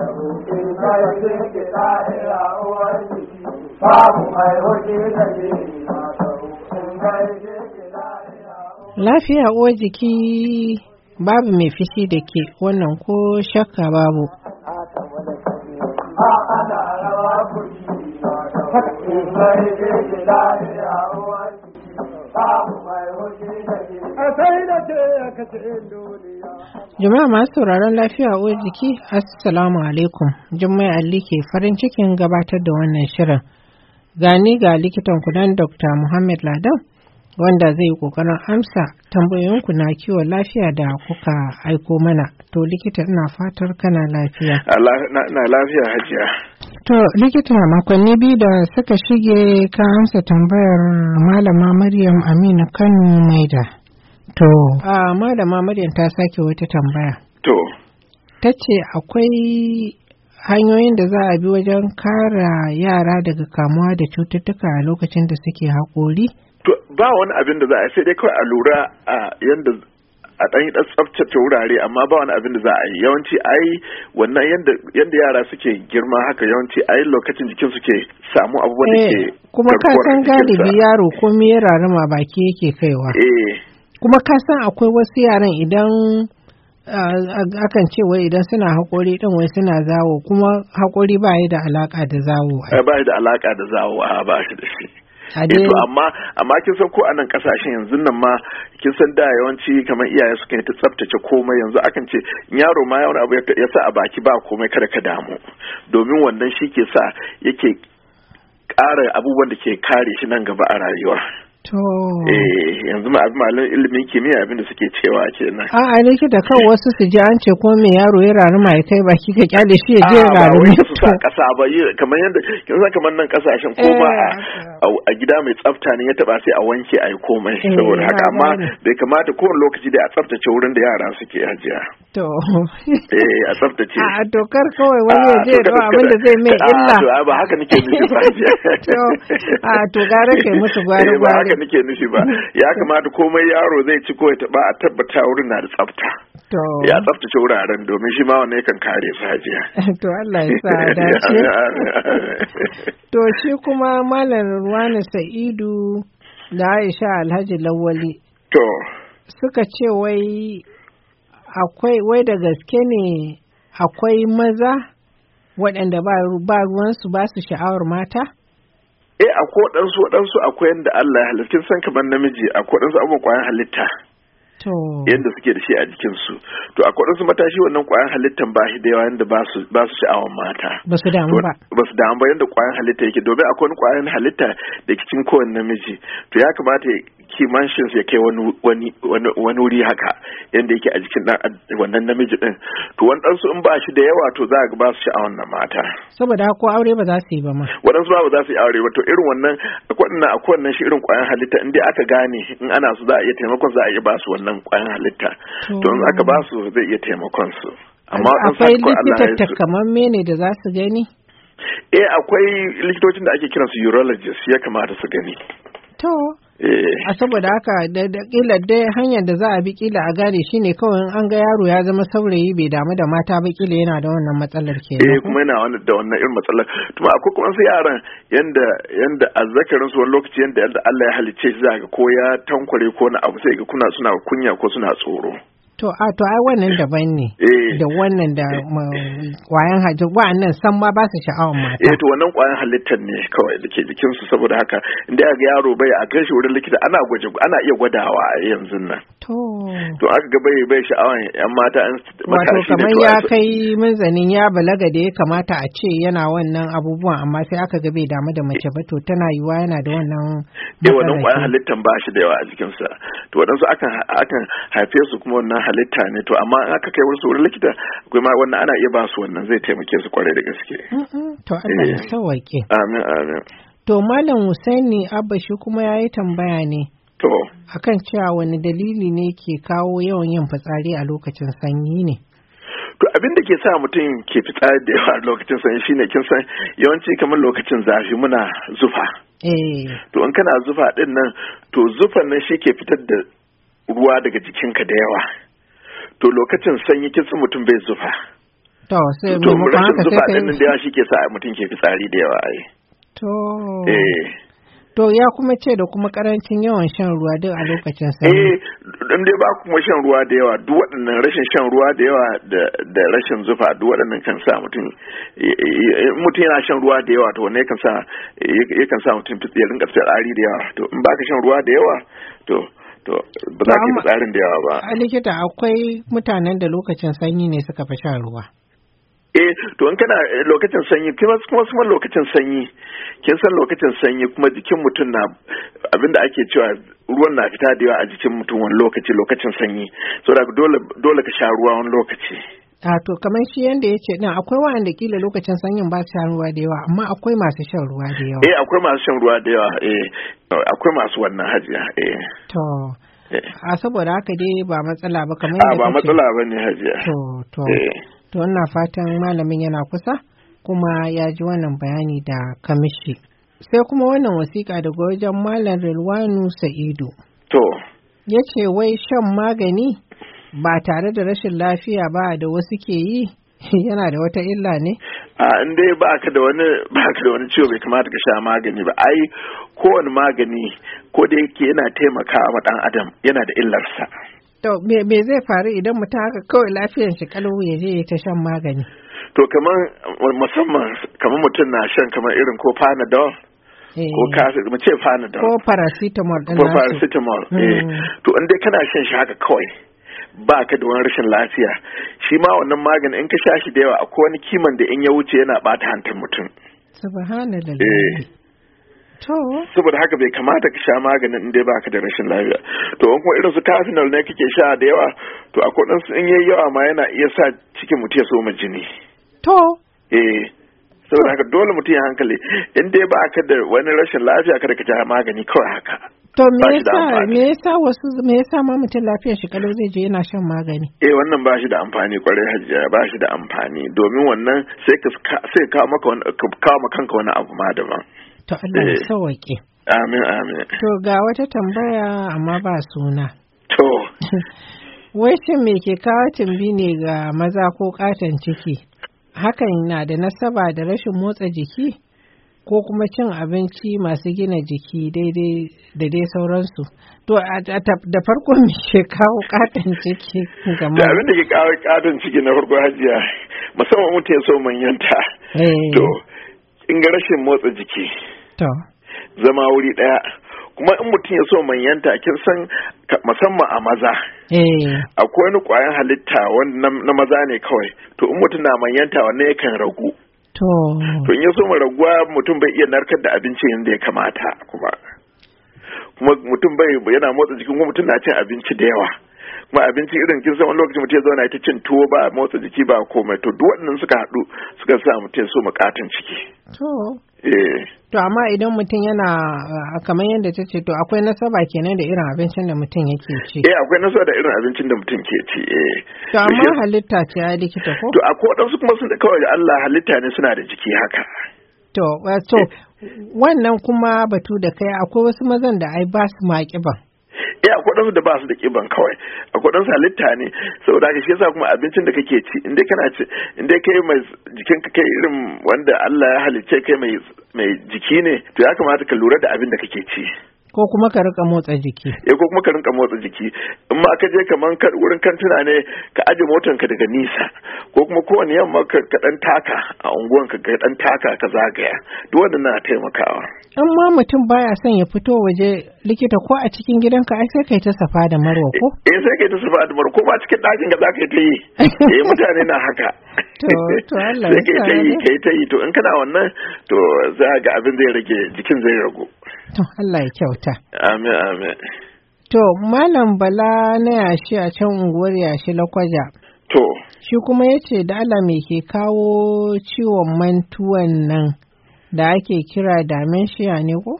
Lafiya uwar jiki babu mai fishi da ke, wannan ko shakka babu. Jama'a masu sauraron lafiya uwar jiki, Assalamu alaikum. Jummai Ali ke farin cikin gabatar da wannan shirin. Gani ga likitan kudan Dr. Muhammad Ladan, wanda zai yi ƙoƙarin amsa tambayoyinku na kiwon lafiya da kuka aiko mana. To likita, ina fatar kana lafiya. Na lafiya hajiya. To likita, makonni biyu da suka shige ka amsa tambayar Malama Maryam Aminu Kano Maida. To, Malama Maryam ta sake wata tambaya. To. Ta ce akwai hanyoyin da za a bi wajen kare yara daga kamuwa da cututtuka a lokacin da suke haƙori? To, ba wani abin da za a sai dai kawai a lura a yanda a ɗan yi tsaftace wurare, amma ba wani abin da za a yi. Yawanci ai wannan yanda yara suke girma haka, yawanci ai lokacin jikin suke samu abubuwan da ke kuma ka san galibi yaro ko me ya rarama baki yake kaiwa. Kuma ka san akwai wasu yaran idan akan ce wai idan suna haƙori ɗin wai suna zawo, kuma haƙori ba yi da alaƙa da zawo. Ba yi da alaƙa da zawo, ba shi da shi. To amma kin san ko a nan kasashen yanzu nan ma kin san da yawanci kamar iyaye suka yi ta tsaftace komai, yanzu akan ce yaro ma wani abu ya sa a baki ba komai kada ka damu, domin wannan shi ke sa yake ƙara abubuwan da ke kare shi nan gaba a rayuwa. To. Yanzu ma malamin ilimin kimiyya abin da suke cewa kenan. A'a likita, kan wasu su ji an ce ko me yaro ya raruma ya kai baki ka kyale shi ya je rarumi. Ba wai su sa kasa ba, kamar yadda kin san kamar nan kasashen ko ba a gida mai tsafta ne ya taba sai a wanke a yi komai, saboda haka amma bai kamata kowane lokaci da a tsaftace wurin da yara suke hajiya. To. A tsaftace. A dokar kawai wani ya je da abin da zai mai illa. To ba haka nake nufi ba hajiya. To gara kai musu gwari-gwari. Haka nake nufi ba, ya kamata komai yaro zai ci ko ya taba a tabbata wurin na da tsafta. Ya tsaftace wuraren domin shi ma wannan yakan kare su hajiya. To Allah ya sa dace. To shi kuma Malam Ruwana Sa'idu da Aisha Alhaji Lawali. To. Suka ce wai da gaske ne akwai maza waɗanda ba ruwansu ba su sha'awar mata? Akwai waɗansu akwai yadda Allah ya halitta, kin san kamar namiji akwai waɗansu abubuwan ƙwayan halitta yadda suke da shi a jikinsu. To akwai waɗansu matashi wannan ƙwayan halittan ba shi da yawa yadda ba su sha'awar mata. Ba su damu ba yadda ƙwayan halitta yake, domin akwai wani ƙwayan halitta da cikin kowane namiji. To ya kamata kimanin ya kai wani wuri haka yadda yake a jikin wannan namiji din. To waɗansu in ba shi da yawa to za ga ba su sha'awar na mata. Saboda ko aure ba za su yi ba ma. Waɗansu ba za su yi aure ba. To irin wannan akwai wannan shi irin ƙwayan halitta in dai aka gane in ana su za a iya taimakon, za a iya ba su wannan ƙwayan halitta. To in aka ba su zai iya taimakon su. Amma akwai likita takamamme ne da za su gani? Akwai likitocin da ake kiransu urologist ya kamata su gani. To. A saboda haka da kila dai hanyar da za a bi kila a gane shi ne kawai an ga yaro ya zama saurayi bai damu da mata ba, kila yana da wannan matsalar kenan. Kuma yana da wannan irin matsalar. Tuma akwai kuma su yaran yanda azzakarin su wani lokaci yanda Allah ya halicce shi za ga ko ya tankware ko na abu sai ga suna kunya ko suna tsoro. To ai wannan daban ne. Da wannan da kwayan hajji wa'annan san ma ba su sha'awar mata. To wannan kwayan halittar ne kawai da ke jikin su, saboda haka inda ga yaro bai a kai shi wurin likita ana iya gwadawa a yanzu nan. To aka ga bai sha'awar yan mata an matashi da kamar ya kai munzanin ya balaga da ya kamata a ce yana wannan abubuwan, amma sai aka ga bai damu da mace ba, to tana yiwa yana da wannan wannan kwayan halittar ba shi da yawa a jikinsa. To waɗansu akan haife su kuma wannan halitta ne, to amma in aka kai wasu wurin likita akwai ma wannan ana iya ba su wannan zai taimake su kwarai da gaske. To Allah ya sauwaƙe. Amin. To Malam Husaini Abba shi kuma ya yi tambaya ne. To. Akan cewa wani dalili ne ke kawo yawan yin fitsari a lokacin sanyi ne? To abin da ke sa mutum ke fitsari da yawa a lokacin sanyi shine kin san yawanci kamar lokacin zafi muna zufa. To in kana zufa din nan, to zufan nan shi ke fitar da ruwa daga jikinka da yawa. To lokacin sanyi kin san mutum bai zufa. To sai to rashin zufa din da yawa shi ke sa mutum ke fitsari da yawa ai. To. To ya kuma ce da kuma karancin yawan shan ruwa duk a lokacin sanyi. Dan dai ba kuma shan ruwa da yawa duk waɗannan rashin shan ruwa da yawa da rashin zufa duk waɗannan kan sa mutum yana shan ruwa da yawa to wannan yakan sa mutum ya rinka fitsari da yawa to in baka shan ruwa da yawa to ba za ka yi fitsarin da yawa ba. A likita akwai mutanen da lokacin sanyi ne suka fi shan ruwa. To in kana lokacin sanyi kuma lokacin sanyi kin san lokacin sanyi kuma jikin mutum na abinda ake cewa ruwan na fita da yawa a jikin mutum wani lokacin sanyi saboda dole ka sha ruwa wani lokaci. To kamar shi yanda ya ce akwai wa'anda kila lokacin sanyin ba su shan ruwa da yawa amma akwai masu shan ruwa da yawa. Akwai masu shan ruwa da yawa akwai masu wannan hajiya To saboda haka dai ba matsala ba kamar yadda ba matsala ba ne hajiya. To ina fatan malamin yana kusa kuma ya ji wannan bayani da kamishi. Sai kuma wannan wasiƙa daga wajen Malam Rilwanu Sa'idu. To. Ya ce wai shan magani ba tare da rashin lafiya ba da wasu ke yi yana da wata illa ne? In dai ba ka da wani ciwo bai kamata ka sha magani ba. Ai kowane magani ko da yake yana taimakawa wa ɗan adam yana da illarsa. To me zai faru idan mutum haka kawai lafiyar shi kalau ya je ta shan magani? To musamman kamar mutum na shan kamar irin ko Panadol ko mu ce Panadol ko paracetamol din ko paracetamol to in dai kana shan shi haka kawai ba ka da wani rashin lafiya shi ma wannan magani in ka sha shi da yawa akwai wani kiman da in ya wuce yana bata hantar mutum. Subhanallah. Saboda haka bai kamata ka sha maganin in dai baka da rashin lafiya to in kuma irin su Tylenol ne kake sha da yawa to akwai dan in yayi yawa ma yana iya sa cikin mutum ya soma jini saboda haka dole mutum ya hankali in dai baka da wani rashin lafiya kada ka sha magani kawai haka. To me yasa ma mutum lafiyar shi kalau zai je yana shan magani? Wannan ba shi da amfani kwarai hajiya ba shi da amfani domin wannan sai kawo maka kanka wani abu ma daban. To Allah ya sauwaƙe. Amin. To ga wata tambaya amma ba suna. To. Wai shin me ke kawo tumbi ne ga maza ko katon ciki? Hakan na da nasaba da rashin motsa jiki ko kuma cin abinci masu gina jiki daidai da dai sauransu. To da farko me ke kawo katon ciki ga maza? Abin da ke kawo katon ciki na farko hajiya musamman mutum ya so manyanta. To in ga rashin motsa jiki zama wuri daya kuma in mutum ya so manyanta kin san musamman a maza akwai wani kwayan halitta na maza ne kawai to in mutum na manyanta wannan yakan ragu to in ya so raguwa mutum bai iya narkar da abinci yadda ya kamata kuma mutum bai yana motsa jiki kuma mutum na cin abinci da yawa kuma abinci irin kin san wani lokaci mutum ya zauna ta cin tuwo ba motsa jiki ba komai to duk waɗannan suka haɗu suka sa mutum so makatan ciki. To amma idan mutum yana kamar yadda ta ce to akwai nasaba kenan da irin abincin da mutum yake ci. Akwai nasaba da irin abincin da mutum ke ci. To amma halitta ce ya likita ko? To akwai waɗansu kuma sun kawai Allah halitta ne suna da jiki haka. To wannan kuma batu da kai akwai wasu mazan da ai ba su ma ƙiban. Akwai ɗansu da ba su da ƙiban kawai akwai ɗansu halitta ne saboda haka shi yasa kuma abincin da kake ci in dai kana ci in dai kai mai jikin ka kai irin wanda Allah ya halicce kai mai jiki ne to ya kamata ka lura da abin da kake ci. Ko kuma ka rika motsa jiki. Ko kuma ka rinka motsa jiki. In ma ka je kaman wurin kantuna ne ka aje motan ka daga nisa ko kuma kowane yamma ka dan taka a unguwan ka dan taka ka zagaya. Duk wannan na taimakawa. Amma mutum baya son ya fito waje likita ko a cikin gidanka ai sai kai ta safa da marwa ko? Sai kai ta safa da marwa ko ma cikin ɗakin ka zaka yi ta yi. Mutane na haka. To Allah ya sa. Sai kai ta yi to in kana wannan to za ga abin zai rage jikin zai ragu. To Allah ya kyauta. Amin. To Malam Bala na yashi a can unguwar yashi Lakwaja. To. Shi kuma ya ce da Allah me ke kawo ciwon mantuwan nan da ake kira dementia ne ko?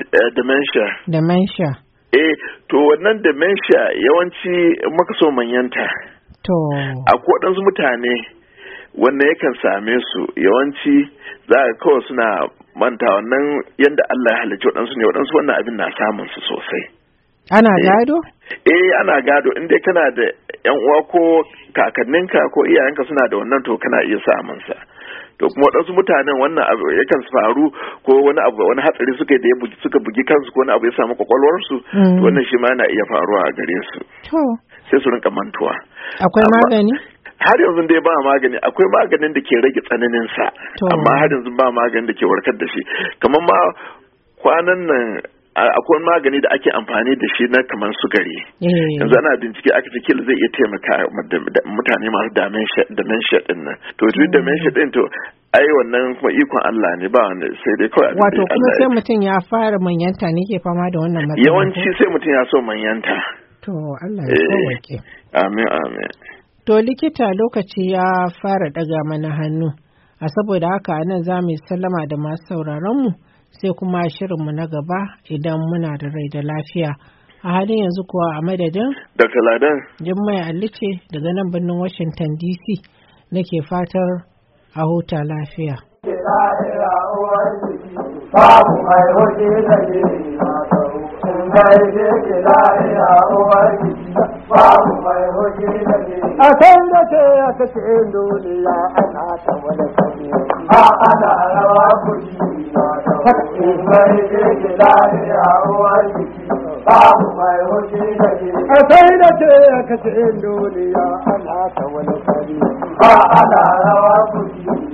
Dementia. To wannan dementia yawanci muka so manyanta. To. Akwai waɗansu mutane wanda yakan same su yawanci za a kawai suna manta wannan yadda Allah ya halicci waɗansu ne waɗansu wannan abin na samun su sosai. Ana gado? Ana gado in dai kana da yan uwa ko kakanninka ko iyayenka suna da wannan to kana iya samun sa. To kuma waɗansu mutanen wannan abu yakan faru ko wani hatsari suka da suka bugi kansu ko wani abu ya samu kwakwalwarsu to wannan shi ma yana iya faruwa a gare su. Sai su rinka mantuwa. Akwai magani? Har yanzu dai ba magani, akwai maganin da ke rage tsananin sa, amma har yanzu ba maganin da ke warkar da shi. Kamar ma kwanan nan akwai magani da ake amfani da shi na kamar sugari. Yanzu ana bincike aka ce kila zai iya taimaka mutane masu dementia din nan. To duk dementia din to ai wannan kuma ikon Allah ne ba wanda sai dai kawai. Wato kuma sai mutum ya fara manyanta ne ke fama da wannan matsala. Yawanci sai mutum ya so manyanta. To Allah ya sauke. Amin amin. To likita lokaci ya fara daga mana hannu. A saboda haka anan za mu sallama da masu sauraron mu. Sai kuma shirinmu na gaba idan muna da rai da lafiya. A halin yanzu kuwa a madadin Dr. Ladan Jummai Ali ce daga nan birnin Washington DC nake fatar a huta lafiya. Babu mai hoji da ke a san da ce ya kace duniya ana ta wani sani a ana rawa kuɗi mai ke lafiya uwar jiki babu mai hoji da ke a san da ce ya kace duniya ana ta wani sani a ana rawa kuɗi